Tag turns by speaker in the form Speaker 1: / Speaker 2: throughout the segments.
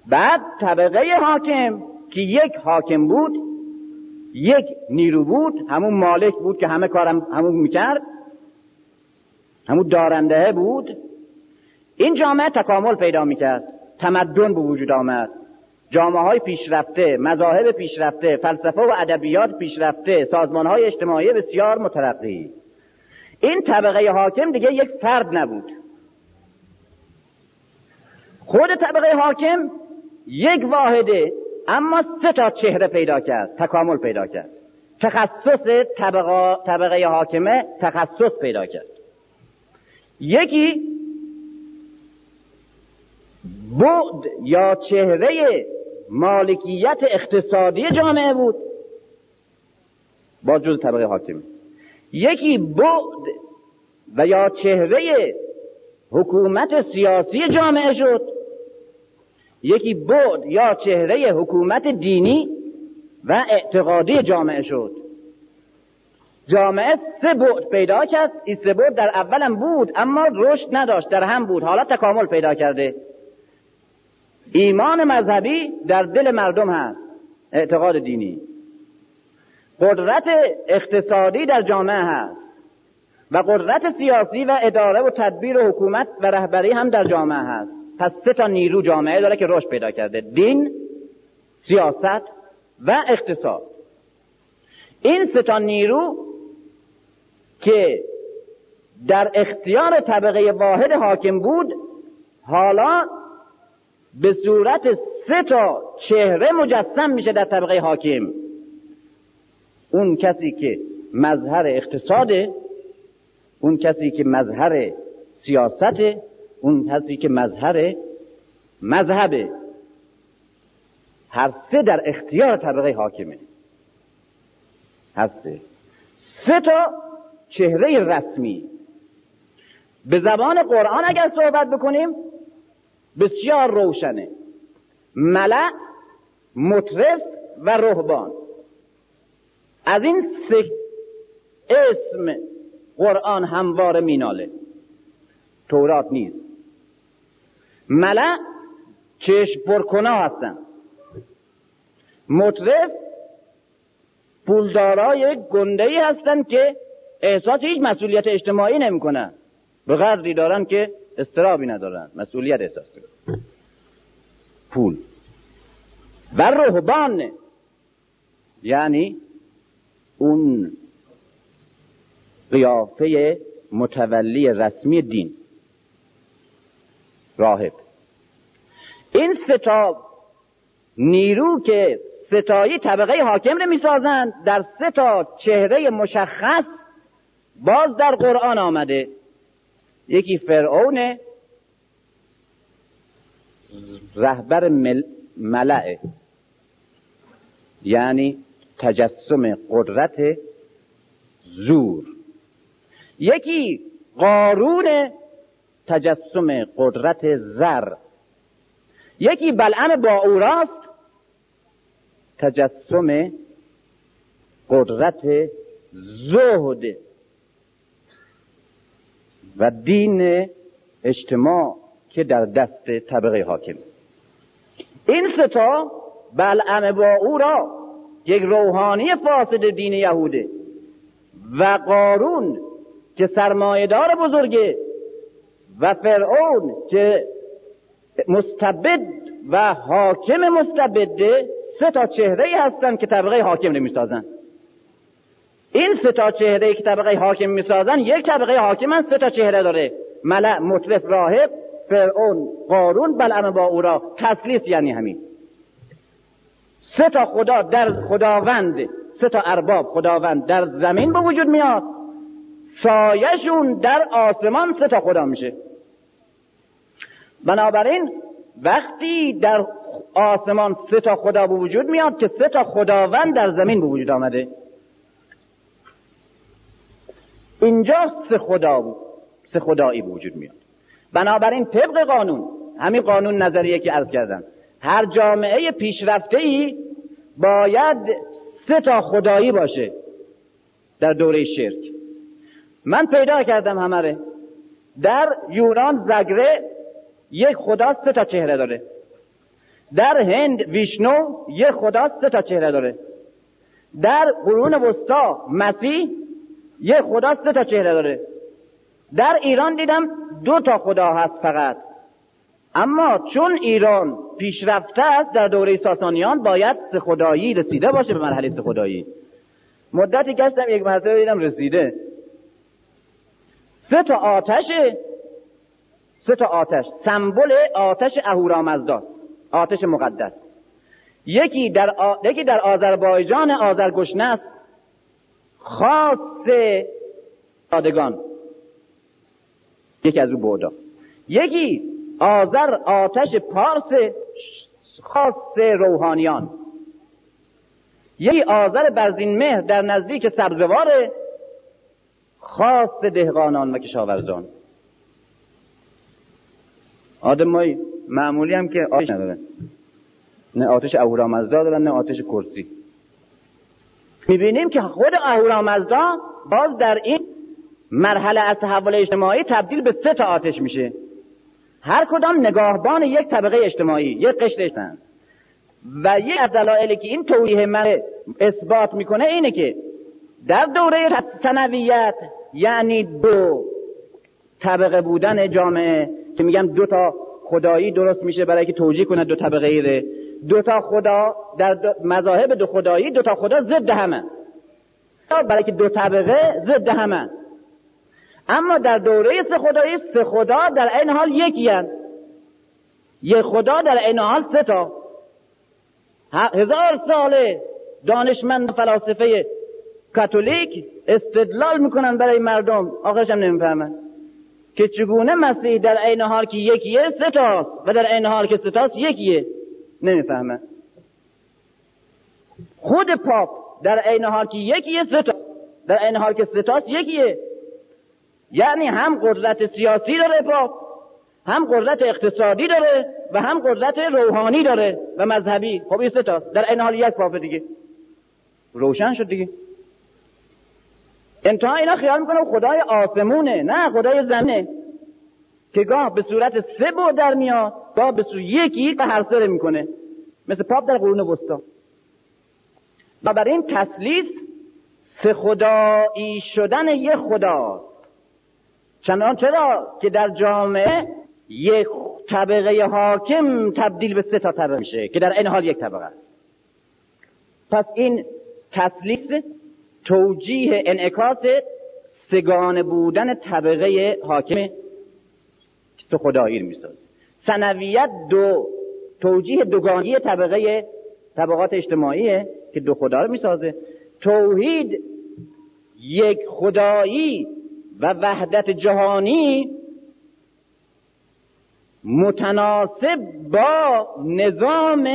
Speaker 1: بعد طبقه حاکم که یک حاکم بود، یک نیرو بود، همون مالک بود که همه کارم همون میکرد، همون دارنده بود. این جامعه تکامل پیدا میکرد، تمدن به وجود آمد، جامعه‌های پیشرفته، مذاهب پیشرفته، فلسفه و ادبیات پیشرفته، سازمان‌های اجتماعی بسیار مترقی. این طبقه حاکم دیگه یک فرد نبود. خود طبقه حاکم یک واحده، اما 3 تا چهره پیدا کرد، تکامل پیدا کرد. تخصص طبقه حاکمه تخصص پیدا کرد. یکی بعد یا چهره مالکیت اقتصادی جامعه بود، با جز طبقه حاکمه. یکی بعد و یا چهره حکومت سیاسی جامعه شد. یکی بعد یا چهره حکومت دینی و اعتقادی جامعه شد. جامعه 3 بعد پیدا کرد. این 3 بعد در اولم بود اما رشد نداشت، در هم بود، حالا تکامل پیدا کرده. ایمان مذهبی در دل مردم هست، اعتقاد دینی. قدرت اقتصادی در جامعه هست و قدرت سیاسی و اداره و تدبیر و حکومت و رهبری هم در جامعه هست. پس 3 تا نیرو جامعه داره که رشد پیدا کرده: دین، سیاست و اقتصاد. این 3 تا نیرو که در اختیار طبقه واحد حاکم بود، حالا به صورت 3 تا چهره مجسم میشه در طبقه حاکم. اون کسی که مظهر اقتصاده، اون کسی که مظهر سیاسته، اون کسی که مظهر مذهبه. هر 3 در اختیار طبقه حاکمه. هر 3 تا چهره رسمی. به زبان قرآن اگر صحبت بکنیم بسیار روشنه: ملأ، مترف و رهبان. از این 3 اسم قرآن همواره میناله، تورات نیست. ملأ چشم پرکنا هستن، مترف پولدارای گنده‌ای هستن که احساس هیچ مسئولیت اجتماعی نمی‌کنن، به قدری دارن که استرابی ندارن، مسئولیت احساس دارن. پول. و رهبان یعنی اون قیافه متولی رسمی دین، راهب. این 3 تا نیرو که 3 تایی طبقه حاکم رو میسازند، در 3 تا چهره مشخص باز در قرآن آمده. یکی فرعون، رهبر ملأ، یعنی تجسم قدرت زور. یکی قارون، تجسم قدرت زر. یکی بلعم باوراست، تجسم قدرت زهد و دین اجتماع که در دست طبقه حاکم. این 3 تا، بلعم باورا یک روحانی فاسد دین یهوده و قارون که سرمایه‌دار بزرگه و فرعون که مستبد و حاکم مستبده، 3 تا چهره‌ای هستن که طبقه حاکم نمی‌سازن. این 3 تا چهره‌ای که طبقه حاکم می‌سازن، یک طبقه حاکم هست 3 تا چهره داره: ملأ، مترف، راهب، فرعون، قارون، بلعم باورا. تثلیث یعنی همین. 3 تا خدا در خداوند، 3 تا ارباب خداوند در زمین به وجود میاد، سایه‌شون در آسمان 3 تا خدا میشه. بنابراین وقتی در آسمان 3 تا خدا به وجود میاد که 3 تا خداوند در زمین به وجود آمده. اینجا 3 خدا بود، 3 خدایی به وجود میاد. بنابراین طبق قانون، همین قانون نظریه که عرض کردم، هر جامعه پیشرفته‌ای باید 3 تا خدایی باشه. در دوره شرک من پیدا کردم همه. در یونان زگره یک خدا 3 تا چهره داره. در هند ویشنو یک خدا 3 چهره داره. در قرون وسطا مسیح یک خدا 3 چهره داره. در ایران دیدم 2 خدا هست فقط. اما چون ایران پیشرفته است در دوره ساسانیان باید 3 خدایی رسیده باشه به مرحله 3 خدایی. مدتی گشتم یک مرتبه دیدم رسیده. 3 آتش سمبل آتش اهورامزدا، آتش مقدس. یکی در آذربایجان آذرگشنه است، خاص دادگان، یکی از او بودا. یکی آتش پارس، خاص روحانیان. یکی آذر برزین مهر در نزدیک سبزوار، خاص دهقانان و کشاورزان. آدمای معمولی هم که آتش ندارن، نه آتش اهورامزدا دارن نه آتش کرسی. میبینیم که خود اهورامزدا باز در این مرحله از تحول اجتماعی تبدیل به 3 آتش میشه، هر کدام نگاهبان یک طبقه اجتماعی، یک قشر هستند. و یک از دلایلی که این توضیح من اثبات میکنه اینه که در دوره ثانویت، یعنی 2 طبقه بودن جامعه، که میگم 2 خدایی درست میشه برای که توجیه کنه 2 طبقه ایره. 2 خدا در مذاهب 2 خدایی 2 خدا ضد همه، برای که 2 طبقه ضد همه. اما در دوره 3 خدایی 3 خدا در عین حال یکی هست. یک خدا در عین حال 3 تا. 1000 ساله دانشمند فلاسفه کاتولیک استدلال میکنن برای مردم، آخرش هم نمیفهمن که چگونه مسیح در عین حال که یکیه 3 تاست و در عین حال که 3 تاست یکیه. نمیفهمن. خود پاپ در عین حال که یکیه 3 تا، در عین حال که 3 تاست یکیه. یعنی هم قدرت سیاسی داره پاپ، هم قدرت اقتصادی داره و هم قدرت روحانی داره و مذهبی. خب این 3 تاست در عین حال یک پاپ دیگه. روشن شد دیگه. انتها اینا خیال میکنه خدای آسمونه، نه خدای زمینه که گاه به صورت 3 بعد در میاد، گاه به صورت یکی و هر سره میکنه، مثل پاپ در قرون وسطا. و برای این تثلیث 3 خدایی شدن یک خدا. چرا که در جامعه یک طبقه حاکم تبدیل به 3 طبقه میشه که در این حال یک طبقه است. پس این تثلیث توجیه انعکاس 3گانه بودن طبقه حاکم 3 خدایی میسازه. ثانویت توجیه 2گانگی طبقات اجتماعیه که 2 خدا رو میسازه. توحید یک خدایی و وحدت جهانی متناسب با نظام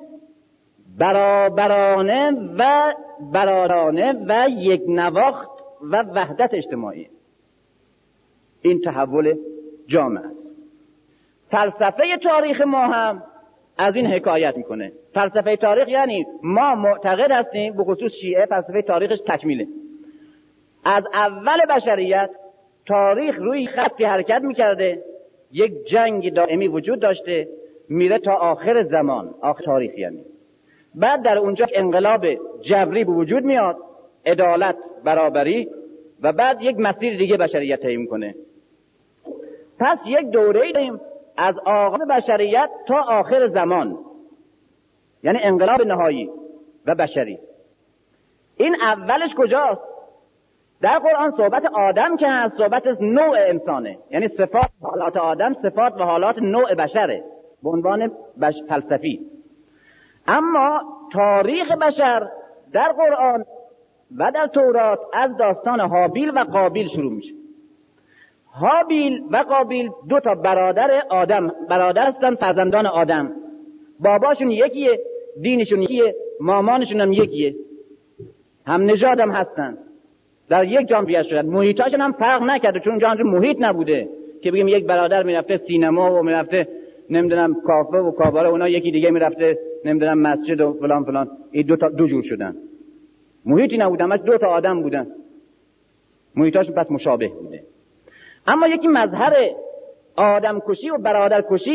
Speaker 1: برابرانه و یک نواخت و وحدت اجتماعی. این تحول جامعه است. فلسفه تاریخ ما هم از این حکایت میکنه. فلسفه تاریخ یعنی ما معتقد هستیم، به خصوص شیعه فلسفه تاریخش تکمیله. از اول بشریت تاریخ روی خطی حرکت میکرده، یک جنگ دائمی وجود داشته، میره تا آخر زمان، آخر تاریخ یعنی. بعد در اونجا انقلاب جبری به وجود میاد، عدالت، برابری، و بعد یک مسیر دیگه بشریت طی میکنه. پس یک دوره‌ای داریم از آغاز بشریت تا آخر زمان، یعنی انقلاب نهایی و بشری. این اولش کجاست؟ در قرآن صحبت آدم که هست، صحبت از نوع انسانه، یعنی صفات و حالات آدم صفات و حالات نوع بشره به عنوان فلسفی. اما تاریخ بشر در قرآن و در تورات از داستان هابیل و قابیل شروع میشه. هابیل و قابیل 2 برادر آدم، برادر هستن، فرزندان آدم، باباشون یکیه، دینشون یکیه، مامانشون هم یکیه، هم نژاد هم هستن، در یک جامعه شدن. محیطاشون هم فرق نکرده، چون اونجا محیط نبوده که بگیم یک برادر میرفته سینما و میرفته نمیدونم کافه و کاباره، اونا یکی دیگه میرفته نمیدونم مسجد و فلان فلان. این 2 جور شدن، محیطی نبودن، همش 2 آدم بودن، محیطاشون پس مشابه بوده. اما یکی مظهر آدم کشی و برادر کشی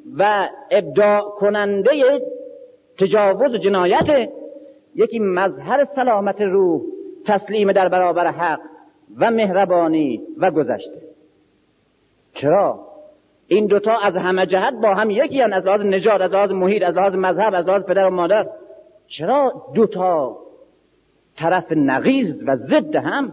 Speaker 1: و ابداع کننده تجاوز و جنایت، یکی مظهر سلامت روح، تسلیم در برابر حق و مهربانی و گذشته. چرا؟ این دوتا از همه جهت با هم یکی هستند، از لحاظ نژاد، از لحاظ محیط، از لحاظ مذهب، از لحاظ پدر و مادر. چرا دوتا طرف نقیض و ضد هم؟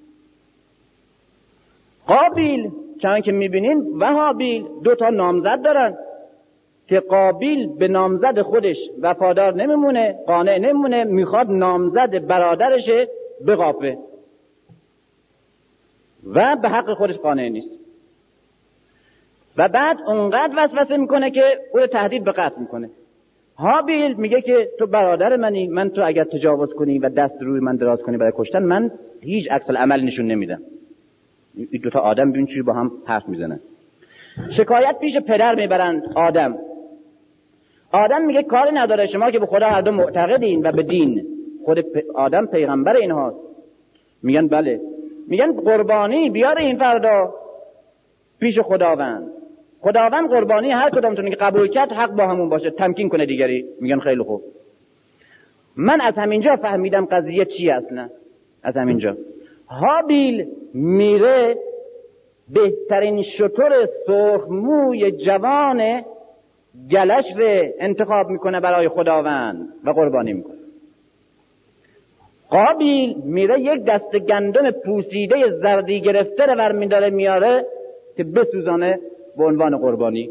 Speaker 1: قابیل چون که میبینین و هابیل دوتا نامزد دارن که قابیل به نامزد خودش وفادار نمیمونه، قانع نمیمونه، میخواد نامزد برادرش بقاپه و به حق خودش قانع نیست و بعد اونقدر وسوسه میکنه که او تهدید به قتل میکنه. هابیل میگه که تو برادر منی، من تو اگر تجاوز کنی و دست روی من دراز کنی برای کشتن، من هیچ عکس العمل نشون نمیدم. این دوتا آدم ببین چی با هم حرف میزنن. شکایت پیش پدر میبرن آدم میگه کاری نداره، شما که به خدا هر دو معتقدین و به دین، خود آدم پیغمبر اینهاست. میگن بله. میگن قربانی بیاره این فردا پیش خداوند قربانی هر کدامتون که قبول کرد حق با همون باشه، تمکین کنه دیگری. میگن خیلی خوب. من از همینجا فهمیدم قضیه چی اصلا. از همینجا هابیل میره بهترین شتر سرخموی جوان گلش رو انتخاب میکنه برای خداوند و قربانی میکنه. قابیل میره یک دست گندم پوسیده زردی گرفته رو برمیداره میاره که بسوزانه به عنوان قربانی.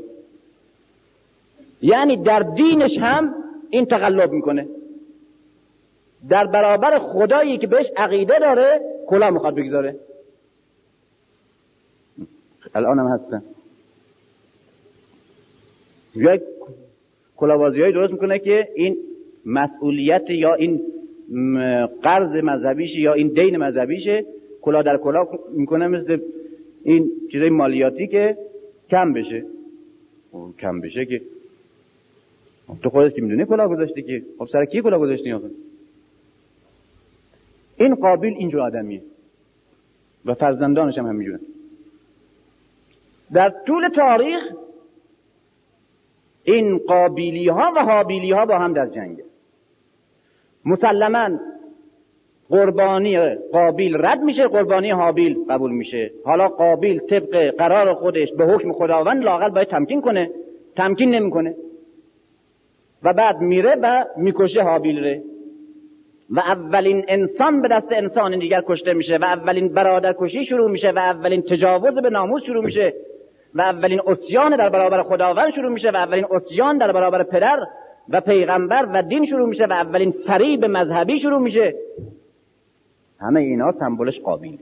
Speaker 1: یعنی در دینش هم این تقلب میکنه، در برابر خدایی که بهش عقیده داره کلا میخواد بگذاره. الان هم هستن یک کلاهبازی‌هایی درست میکنه که این مسئولیت یا این قرض مذهبیشه یا این دین مذهبیشه، کلاه در کلاه میکنه، مثل این چیزای مالیاتی که کم بشه که تو خودت که میدونی کلاه گذاشتی که خب سر کی کلاه گذاشتی آخه؟ این قابیل اینجور آدمیه و فرزندانش هم همینجوره. در طول تاریخ این قابیلی ها و هابیلی ها با هم در جنگه. مسلماً قربانی قابیل رد میشه، قربانی هابیل قبول میشه. حالا قابیل طبق قرار خودش به حکم خداوند لااقل باید تمکین کنه، تمکین نمیکنه و بعد میره و میکشه هابیل ره و اولین انسان به دست انسان دیگر کشته میشه و اولین برادرکشی شروع میشه و اولین تجاوز به ناموس شروع میشه و اولین عصیان در برابر خداوند شروع میشه و اولین عصیان در برابر پدر و پیغمبر و دین شروع میشه و اولین فریب مذهبی شروع میشه. همه اینا سمبولش قابیل.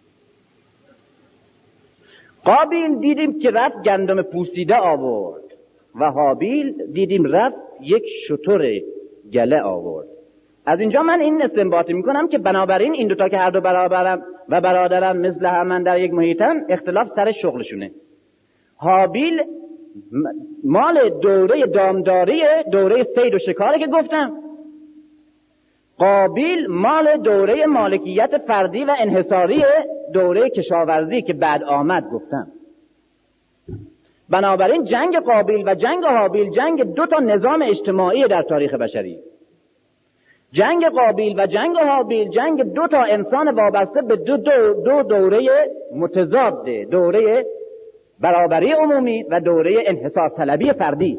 Speaker 1: قابیل دیدیم که رفت گندم پوسیده آورد و هابیل دیدیم رفت یک شتر گله آورد. از اینجا من این استنباط میکنم که بنابراین این دوتا که هر دو برابرم و برادرم مثل هم در یک محیطن، اختلاف سر شغلشونه. هابیل مال دوره دامداری، دوره صید و شکاره که گفتم. قابیل مال دوره مالکیت فردی و انحصاری، دوره کشاورزی که بعد آمد گفتم. بنابراین جنگ قابیل و جنگ هابیل جنگ دو تا نظام اجتماعی در تاریخ بشری. جنگ قابیل و جنگ هابیل جنگ دو تا انسان وابسته به دو دوره متضاد، دوره برابری عمومی و دوره انحصار طلبی فردی.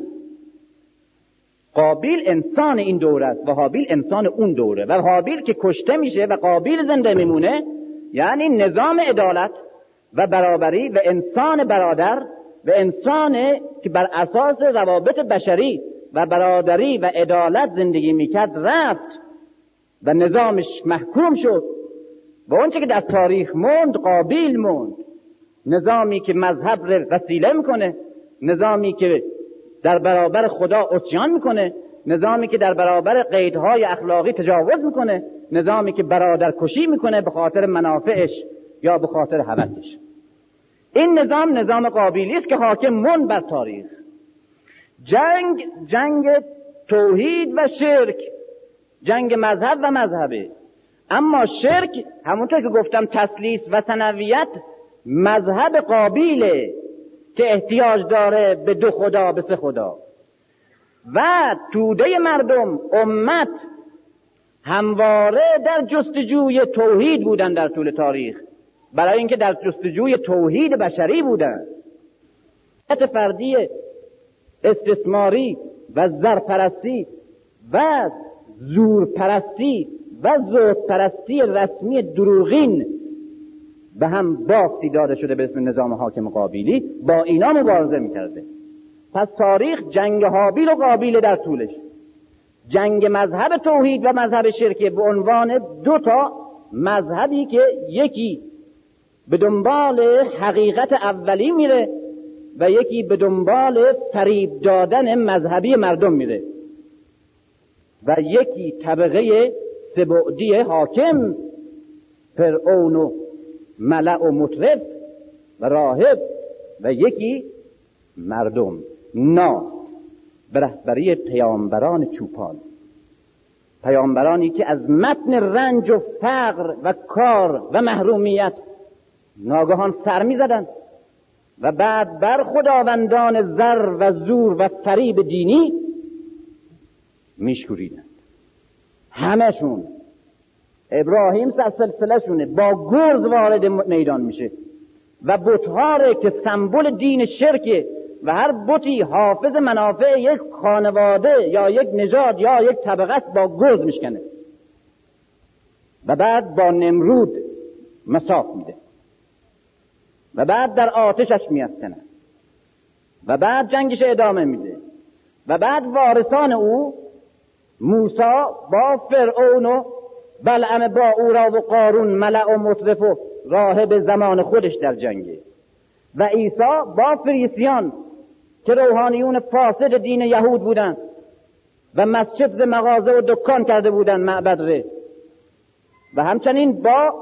Speaker 1: قابیل انسان این دوره است و هابیل انسان اون دوره و هابیل که کشته میشه و قابیل زنده میمونه، یعنی نظام عدالت و برابری و انسان برادر و انسان که بر اساس روابط بشری و برادری و عدالت زندگی میکرد رفت و نظامش محکوم شد و اون چه که در تاریخ موند قابیل موند. نظامی که مذهب رو وسیله میکنه، نظامی که در برابر خدا عصیان میکنه، نظامی که در برابر قیدهای اخلاقی تجاوز میکنه، نظامی که برادرکشی میکنه به خاطر منافعش یا به خاطر هوسش. این نظام قابیلی است که حاکم موند بر تاریخ. جنگ توحید و شرک، جنگ مذهب و مذهبه. اما شرک همونطور که گفتم تثلیث و ثنویت مذهب قابیله که احتیاج داره به 2 خدا، به 3 خدا. و توده مردم، امت، همواره در جستجوی توحید بودن در طول تاریخ، برای اینکه در جستجوی توحید بشری بودن. فردی استثماری و زرپرستی و زورپرستی و زودپرستی رسمی دروغین به هم بافتی داده شده به اسم نظام حاکم قابیلی، با اینا مبارزه میکرده. پس تاریخ جنگ هابیل و قابیل در طولش، جنگ مذهب توحید و مذهب شرک به عنوان 2 تا مذهبی که یکی به دنبال حقیقت اولی میره و یکی به دنبال فریب دادن مذهبی مردم میره، و یکی طبقه 3 بعدی حاکم، فرعون و ملأ و مطرف و راهب، و یکی مردم ناس به رهبری پیامبران چوپان، پیامبرانی که از متن رنج و فقر و کار و محرومیت ناگهان سر می زدن و بعد بر خداوندان زر و زور و فریب دینی می شوریدند. همشون ابراهیم سلسله شونه با گرز وارد میدان میشه و بت‌هاره که سمبل دین شرکه و هر بتی حافظ منافع یک خانواده یا یک نژاد یا یک طبقه است، با گرز میشکنه و بعد با نمرود مساف میده و بعد در آتشش میافکنه و بعد جنگش ادامه میده و بعد وارثان او موسی با فرعون و بلعم با اورا و قارون، ملأ و مطرف و راهب زمان خودش در جنگه، و عیسی با فریسیان که روحانیون فاسد دین یهود بودن و مسجد مغازه و دکان کرده بودن معبد ره، و همچنین با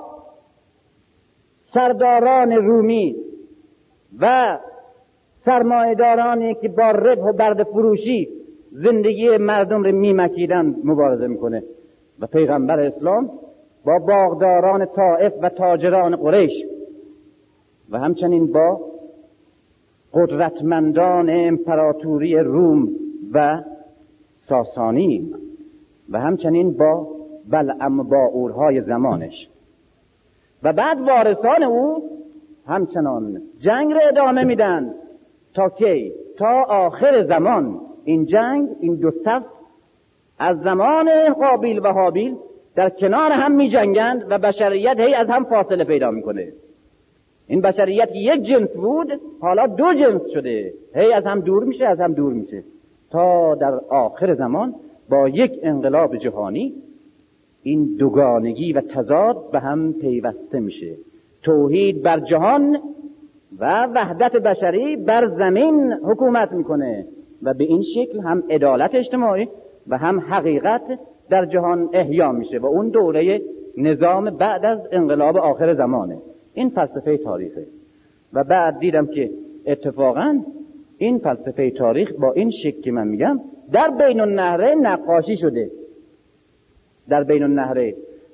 Speaker 1: سرداران رومی و سرمایه‌دارانی که با ربح و برده فروشی زندگی مردم رو میمکیدن مبارزه میکنه، و پیغمبر اسلام با باغداران طائف و تاجران قریش و همچنین با قدرتمندان امپراتوری روم و ساسانی و همچنین با بلعم باورهای زمانش، و بعد وارثان او همچنان جنگ را ادامه میدن تا کی؟ تا آخر زمان. این جنگ، این 2 صف از زمان قابیل و هابیل در کنار هم می جنگند و بشریت هی از هم فاصله پیدا میکنه. این بشریت که یک جنس بود حالا 2 جنس شده، هی از هم دور میشه، از هم دور میشه، تا در آخر زمان با یک انقلاب جهانی این دوگانگی و تضاد به هم پیوسته میشه. توحید بر جهان و وحدت بشری بر زمین حکومت میکنه و به این شکل هم عدالت اجتماعی و هم حقیقت در جهان احیا میشه و اون دوره نظام بعد از انقلاب آخر زمانه. این فلسفه تاریخه. و بعد دیدم که اتفاقا این فلسفه تاریخ با این شکل که من میگم در بین النهرین نقاشی شده. در بین النهرین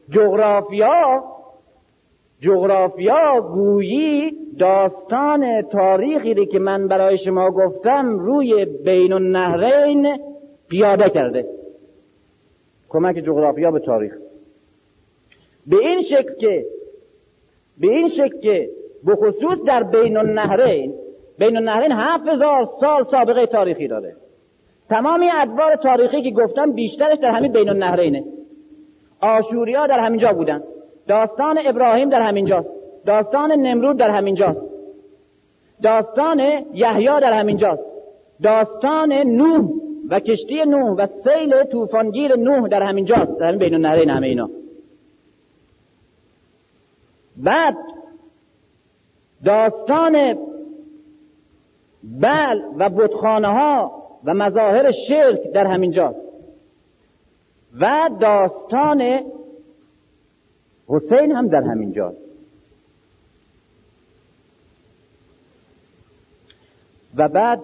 Speaker 1: جغرافیا گویی داستان تاریخی که من برای شما گفتم روی بین النهرین پیاده کرده. کمک جغرافیا به تاریخ به این شکل که به خصوص در بین النهرین 7000 سال سابقه تاریخی داره. تمامی ادوار تاریخی که گفتم بیشترش در همین بین النهرینه. آشوریا در همینجا بودن، داستان ابراهیم در همینجاست، داستان نمرود در همینجاست، داستان یحیی در همینجاست، داستان نوح و کشتی نوح و سیل طوفانگیر نوح در همینجاست، در همین بین النهرین همه اینا. بعد داستان بل و بتخانه ها و مظاهر شرک در همینجاست و داستان حسین هم در همینجاست. و بعد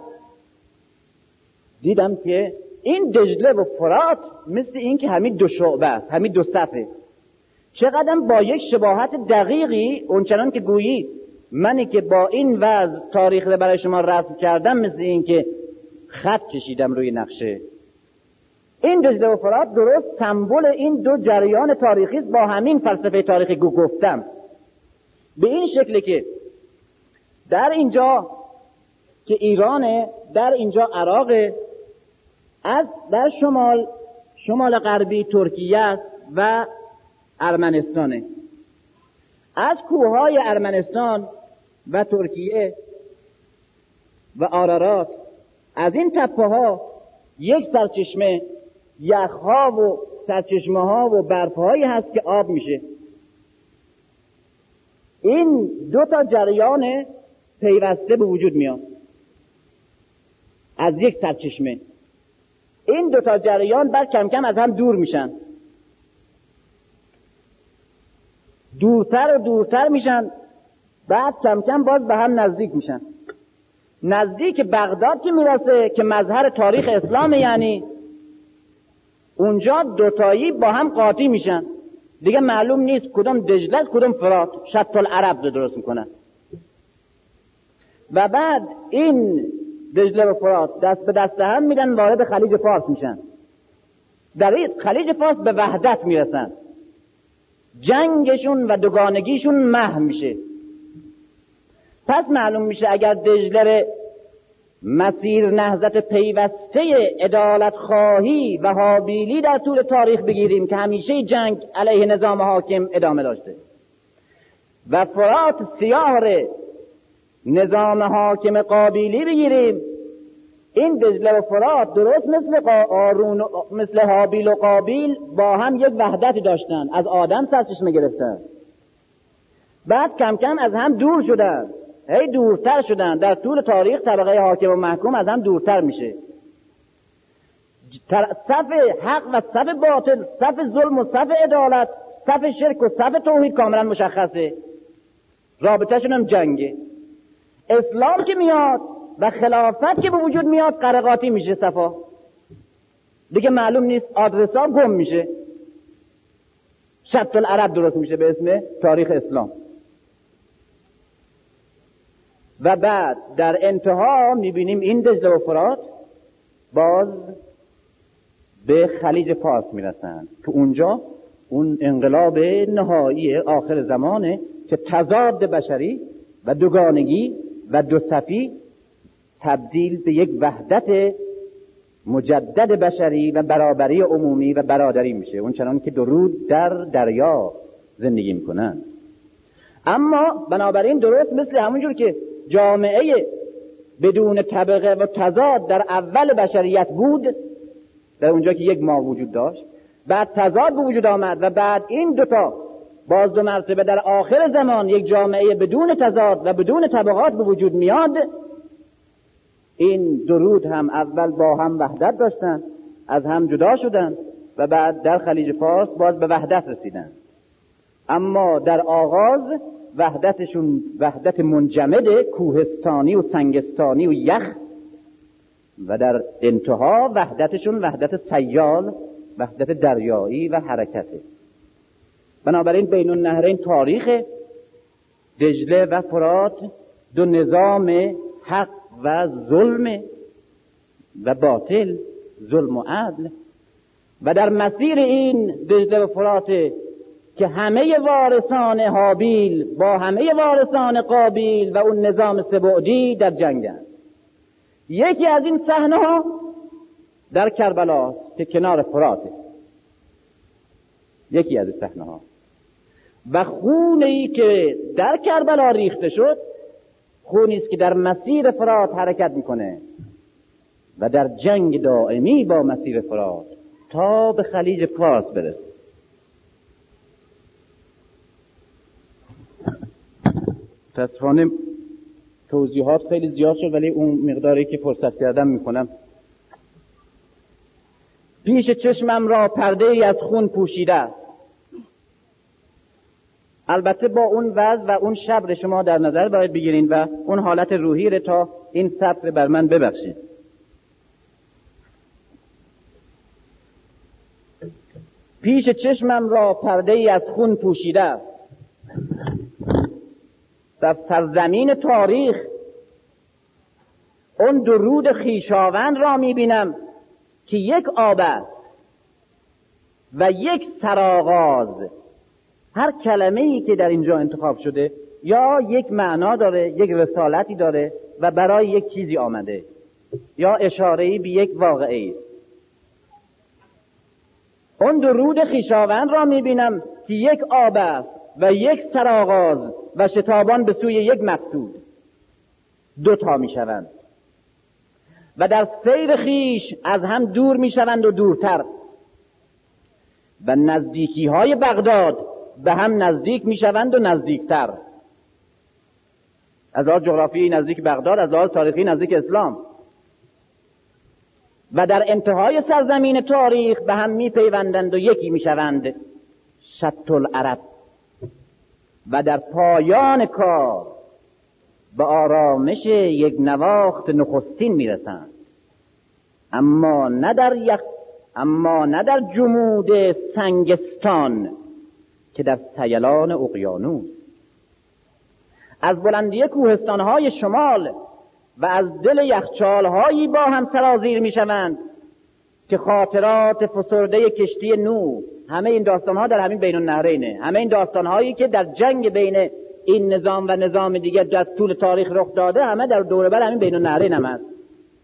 Speaker 1: دیدم که این دجله و فرات مثل این که همین 2 شعبه است، همین 2 صفه، چقدر با یک شباهت دقیقی اونچنان که گویی منی که با این وضع تاریخ رو برای شما رسم کردم مثل این که خط کشیدم روی نقشه. این دجله و فرات درست سمبل این دو جریان تاریخی است با همین فلسفه تاریخی گفتم. به این شکلی که در اینجا که ایرانه، در اینجا عراقه، از در شمال غربی ترکیه است و ارمنستانه. از کوههای ارمنستان و ترکیه و آرارات، از این تپه ها یک سرچشمه، یخها و سرچشمه ها و برفهایی هست که آب میشه. این دو تا جریان پیوسته به وجود میاد از یک سرچشمه. این دو تا جریان بعد کم کم از هم دور میشن، دورتر و دورتر میشن، بعد کم کم باز به هم نزدیک میشن. نزدیک بغداد که میرسه که مظهر تاریخ اسلام، یعنی اونجا دوتایی با هم قاطی میشن، دیگه معلوم نیست کدوم دجله است کدوم فرات، شط العرب رو درست میکنن. و بعد این دجله و فرات دست به دست هم میدن، وارد خلیج فارس میشن. در این خلیج فارس به وحدت میرسن، جنگشون و دوگانگیشون محو میشه. پس معلوم میشه اگر دجله مسیر نهضت پیوسته عدالت خواهی و هابیلی در طول تاریخ بگیریم که همیشه جنگ علیه نظام حاکم ادامه داشته، و فرات سیار نظام حاکم قابیلی بگیریم، این دجله و فرات درست مثل هابیل و قابیل با هم یک وحدتی داشتن، از آدم سرچشمه گرفتن، بعد کم کم از هم دور شدن، هی دورتر شدن. در طول تاریخ طبقه حاکم و محکوم از هم دورتر میشه. صف حق و صف باطل، صف ظلم و صف عدالت، صف شرک و صف توحید کاملا مشخصه، رابطه‌شون هم جنگه. اسلام که میاد و خلافت که به وجود میاد قرقاتی میشه صفا، دیگه معلوم نیست، آدرسا گم میشه، شط العرب درست میشه به اسم تاریخ اسلام. و بعد در انتها میبینیم این دجله و فرات باز به خلیج فارس میرسن که اونجا اون انقلاب نهایی آخر زمانه که تضاد بشری و دوگانگی و دو صفی تبدیل به یک وحدت مجدد بشری و برابری عمومی و برادری میشه، اون چنان که درود در دریا زندگی میکنن. اما بنابراین درست مثل همونجور که جامعه بدون طبقه و تضاد در اول بشریت بود، در اونجا که یک ما وجود داشت، بعد تضاد به وجود آمد و بعد این دوتا باز دو مرتبه در آخر زمان یک جامعه بدون تضاد و بدون طبقات به وجود میاد. این درود هم اول با هم وحدت داشتن، از هم جدا شدن و بعد در خلیج فارس باز به وحدت رسیدن. اما در آغاز وحدتشون وحدت منجمد کوهستانی و سنگستانی و یخ، و در انتها وحدتشون وحدت سیال، وحدت دریایی و حرکته. بنابراین بین النهرین تاریخ دجله و فرات دو نظام حق و ظلم و باطل، ظلم و عدل، و در مسیر این دجله و فرات که همه وارثان هابیل با همه وارثان قابیل و اون نظام سه‌بعدی در جنگن. یکی از این صحنه ها در کربلاست که کنار فراته، یکی از این صحنه ها، و خونی که در کربلا ریخته شد خونی است که در مسیر فرات حرکت میکنه و در جنگ دائمی با مسیر فرات تا به خلیج فارس برسه. متاسفانه توضیحات خیلی زیاد شد، ولی اون مقداری که فرصت کردم میکنم. پیش چشمم را پرده ای از خون پوشیده است. البته با اون وضع و اون شب شما در نظر باید بگیرین و اون حالت روحی رو تا این سطر بر من ببخشید. پیش چشمم را پرده ای از خون پوشیده است. در سرزمین تاریخ اون درود خویشاوند را میبینم که یک آب است و یک سرآغاز. هر کلمه‌ای که در اینجا انتخاب شده یا یک معنا داره، یک رسالتی داره و برای یک چیزی آمده، یا اشاره‌ای به یک واقعه‌ای. اون درود خویشاوند را میبینم که یک آب است و یک سرآغاز و شتابان به سوی یک مقصود، دوتا میشوند و در سیر خویش از هم دور میشوند و دورتر و نزدیکی های بغداد به هم نزدیک میشوند و نزدیکتر. از لحاظ جغرافیایی نزدیک بغداد، از لحاظ تاریخی نزدیک اسلام. و در انتهای سرزمین تاریخ به هم میپیوندند و یکی میشوند، شط العرب. و در پایان کار به آرامش یک نواخت نخستین میرسند، اما نه در جمود سنگستان که در سیلان اقیانوس. از بلندی کوهستانهای شمال و از دل یخچالهایی با هم سرازیر میشوند که خاطرات فسرده کشتی نوح، همه این داستانها در همین بین النهرینه، همه این داستانهایی که در جنگ بین این نظام و نظام دیگر در طول تاریخ رخ داده، همه در دوره بر همین بین النهرین هم هست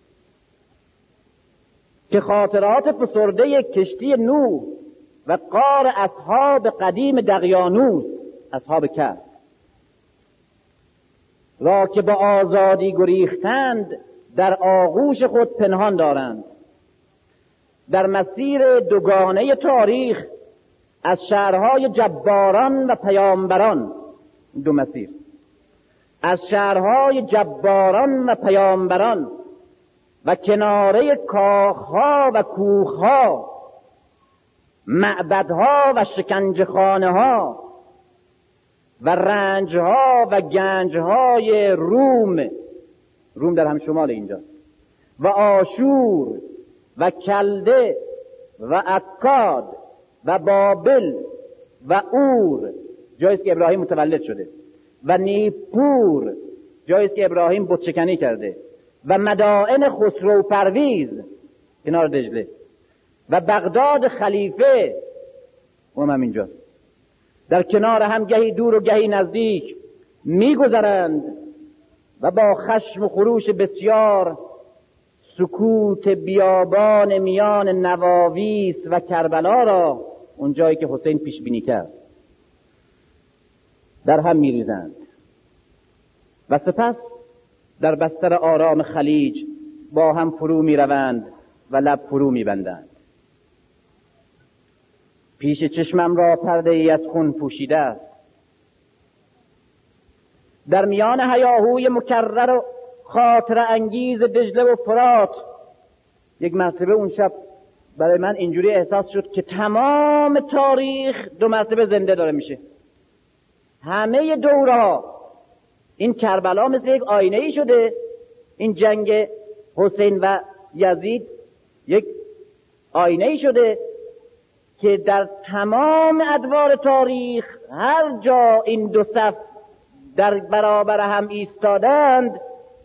Speaker 1: که خاطرات فسرده کشتی نوح و غار اصحاب قدیم دقیانوس، اصحاب کهف، را که با آزادی گریختند در آغوش خود پنهان دارند. در مسیر دوگانه تاریخ از شهرهای جباران و پیامبران، دو مسیر، از شهرهای جباران و پیامبران و کناره کاخها و کوخها، معبدها و شکنجهخانه‌ها و رنجها و گنجهای روم در هم شمال اینجا، و آشور و کلده و اکاد و بابل و اور، جاییست که ابراهیم متولد شده، و نیپور، جاییست که ابراهیم بتشکنی کرده، و مدائن خسرو پرویز کنار دجله، و بغداد خلیفه هم اینجاست. در کنار هم گهی دور و گهی نزدیک میگذرند و با خشم و خروش بسیار سکوت بیابان میان نواویس و کربلا را، اون جایی که حسین پیش بینی کرد، در هم میریزند و سپس در بستر آرام خلیج با هم فرو میروند و لب فرو میبندند. پیش چشمم را پرده ای از خون پوشیده است. در میان هیاهوی مکرر و خاطر انگیز دجله و فرات، یک مرتبه اون شب برای من اینجوری احساس شد که تمام تاریخ دو مرتبه زنده داره میشه. همه دورها، این کربلا مثل یک آینه ای شده، این جنگ حسین و یزید یک آینه ای شده که در تمام ادوار تاریخ هر جا این دو صف در برابر هم ایستادند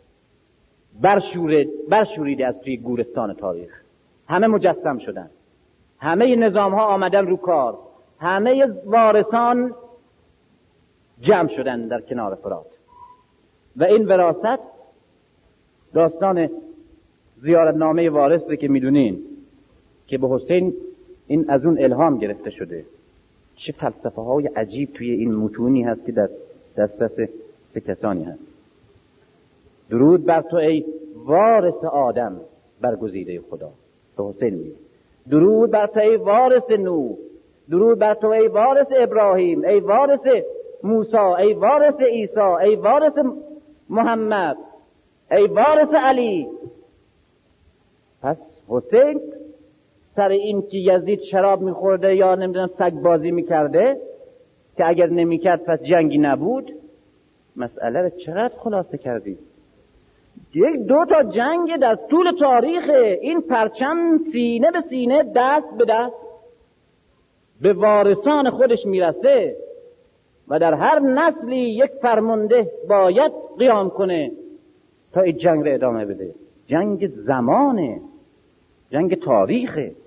Speaker 1: برشوریده از توی گورستان تاریخ. همه مجسم شدند، همه نظام ها آمدن رو کار، همه وارثان جمع شدند در کنار فرات. و این وراثت داستان زیارتنامه وارث که میدونین که به حسین این از اون الهام گرفته شده. چه فلسفه های عجیب توی این متونی هست که در دسترس چه کسانی هست. درود بر تو ای وارث آدم برگزیده خدا، به حسین میگه. درود بر تو ای وارث نوح، درود بر تو ای وارث ابراهیم، ای وارث موسی، ای وارث عیسی، ای وارث محمد، ای وارث علی. پس حسین سر این که یزید شراب میخورده یا نمیدونم سگ بازی میکرده که اگر نمیکرد پس جنگی نبود، مسئله رو چقدر خلاصه کردی. یک دو تا جنگ در طول تاریخ این پرچم سینه به سینه، دست به دست به وارثان خودش میرسه و در هر نسلی یک فرمانده باید قیام کنه تا این جنگ رو ادامه بده. جنگ زمانه، جنگ تاریخه.